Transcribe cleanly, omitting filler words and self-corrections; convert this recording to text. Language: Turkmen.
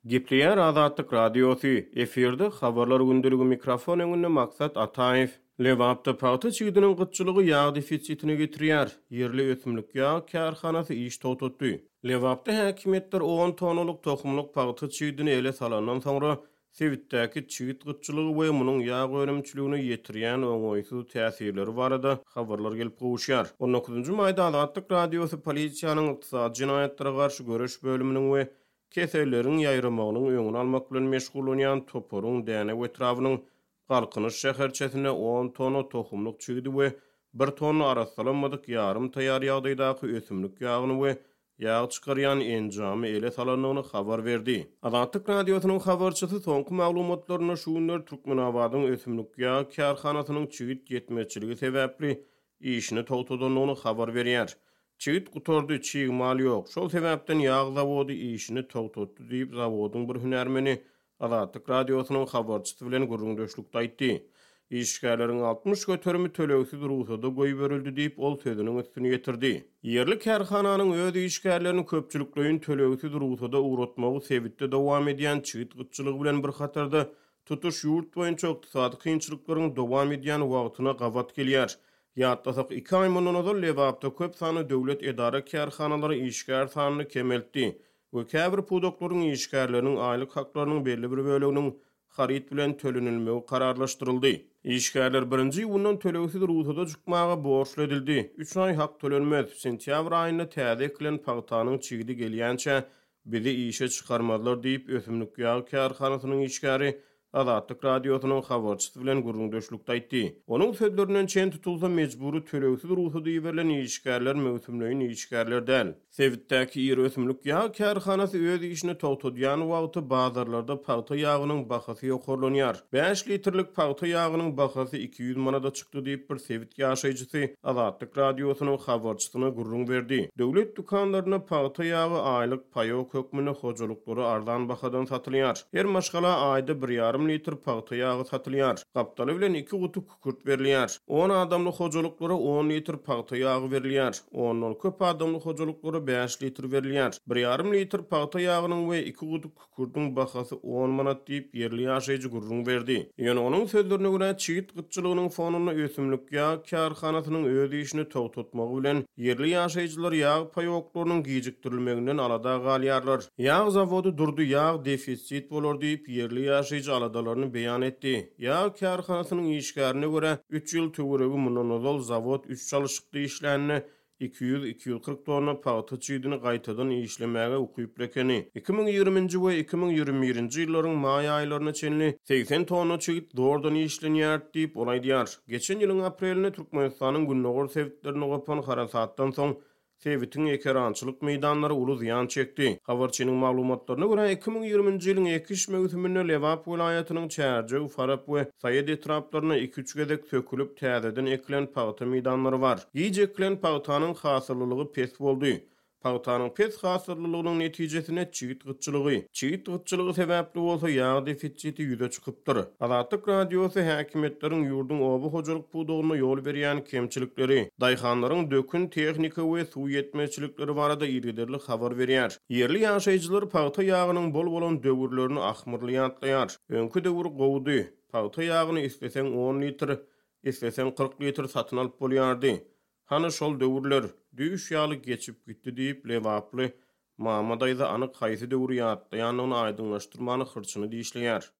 Gepleýär Azatlyk Radiosu eferde habarlar gündüligi mikrofon öňünde maksat Ataýew. Lewapda paýta çygdynyň gytçylygy ýağ defisitine getirýär. Yerli ösümlik ýağ kärhanasy iş tutdy. Lewapda häkimetler 10 tonnalyk tohumlyk paýta çygdyny ele salandan soňra Sewitdäki çygyt gytçylygy we munyň ýağ önemçiligine ýetirýän oňoýsuz täsirleri barada habarlar gelip gowuşýar. 19-njy maýda Azatlyk Radiosu polisiýanyň ykdysady jinaýatlary garşy göreş bölüminiň we kesellerin ýaýramagynyň öňüni almak bilen meşgul bolýan Toporun däne wetrawynyň galkynyş şäherçesine 10 tonna tohumlyk çygydy we 1 tonna arasalanmadyk ýarym taýýar ýagdaýdaky ösümlik ýagyny we ýağ çykarýan enjamy ele salanyny habar berdi. Azatlyk Radiosynyň habarçysy soňky maglumatlaryna şu günler Türkmenabadyň ösümlik ýağ kärhanasynyň çygyt ýetmezçiligi sebäpli işini togtadanyny habar berýär. Çygyt gutordy, çygy mal ýok. Şol sebäpden ýağ zawody işini togtatdy diýip zawodyň bir hünärmeni Azatlyk Radiosynyň habarçysy bilen gurrundaşlykda aýtdy. İşgärleriň 60 göterimi töleksiz ruhsata goýup berildi diýip ol sözüniň üstüne getirdi. Yerli kärhananyň öz işgärlerini köpçülikleýin töleksiz ruhsata uğratmagy sebäpde dowam edýän çygyt gytçylygy bilen bir hatarda tutuş ýurt boýunça ykdysady kynçylyklaryň dowam edýän wagtyna gawat gelýär. Ýatdasak 2 ay mundan Lewapda köp sany döwlet edara kärhanalary işgär sanyny kemeltdi we käbir pudoklaryň işgärleriniň aýlyk haklarynyň belli bir böleginiň harit bilen tölenilmegi kararlaşdyryldy. İşgärler 1-nji ýyldan töleksiz ruhsata çykmaga borçlu edildi. 3 ay hak tölenmez. Sentýabr aýynda täze ekilen paýtanyň çygydy gelýänçä bizi işe çykarmadylar diýip ösümlik ýağ kärhanasynyň işgäri Azatlyk Radiosynyň habarçysy bilen gurrundaşlykda aýtdy. Onuň sözlerinden çen tutulsa mejburi töleksiz ruhsata ýiberilen işgärler mewsümleýin işgärler däl. Sewitdäki ýer ösümlik ýağ kärhanasy öz işini togtadýan wagty bazarlarda paýta ýağynyň bahasy ýokarlanýar. 5 litrlik paýta ýağynyň bahasy 200 manada çykdy diýip bir Sewit ýaşaýjysy Azatlyk Radiosynyň habarçysyna gurrun berdi. Döwlet dukanlaryna paýta ýagy aýlyk paýok hökmüne hojalyklary ardan bahadan satylýar. Her maşgala aýda 1,5 litr paýta ýagy satylýar. Gapdaly bilen 2 gutu kükürt berilýär. 10 adamlyk hojalyklara 10 litr paýta ýagy berilýär. 10 köp adamlyk hojalyklara 5 litr berilýär. 1,5 litr paýta ýagynyň we 2 gutu kükürtüň bahasy 10 manat diýip yerli ýaşaýjy gurrun berdi. Ýöne onuň sözlerine görä çygyt gytçylygynyň fonuny ösümlik ýağ kärhanasynyň öz işini togtatmagy bilen yerli ýaşaýjylar ýağ paýoklarynyň gijikdirilmeginden alada galýarlar. Ýağ zawody durdy, ýağ defisit bolar diýip yerli ýaşaýjy aladalaryny beýan etdi. Ýağ kärhanasynyň işgärine görä 3 ýyl töweregi mundan zawod 3 çalyşykly işlerini 200-240 tonna paýta çygydyny gaýtadan işlemäge ukyp rekeni. 2020-nji we 2021-nji ýyllaryň maý aýlaryna çenli 80 tonna çygyt doğrudan işlenýär diýip olaýdýar. Geçen ýylyň aprelinde Türkmenistanyň günnäger sewitlerini gopan harasatdan soň Sewitiň ekerançylyk meýdanlary uly ziýan çekdi. Habarçynyň maglumatlaryna görä 2020-nji ýylyň ekiş mewsüminde Lewap vilayatynyň Çärje, Farap we Saýed etraplaryna 2-3 gezek sökülip täzeden ekilen paýta meýdanlary bar. Giýje ekilen paýtanyň hasyrlylygy pes boldy. Paýtanyň pes hasyrlylygynyň netijesine çygyt gytçylygy. Çygyt gytçylygy sebäpli bolsa ýağ defisiti ýüze çykypdyr. Azatlyk Radiosy häkimetleriň ýurdun oby hojalyk pudugyna ýol berýän kemçilikleri, daýhanlaryň dökün tehnika we suw ýetmezçilikleri barada ýerli habar berýär. Yerli ýaşaýjylar paýta ýagynyň bol bolan döwürlerini ahmyrlaýar. Öňkü döwür gowdy. Paýta ýagyny isteseň 10 litr, isteseň 40 litr satyn alyp bolýardy. Hany şol döwürler düýüş ýaly geçip gitdi diýip Lewaply Mamadaýda anyk haýsy döwür ýatdy ýanyny aýdyňlaşdyrmany hyrçyny diýişleýär.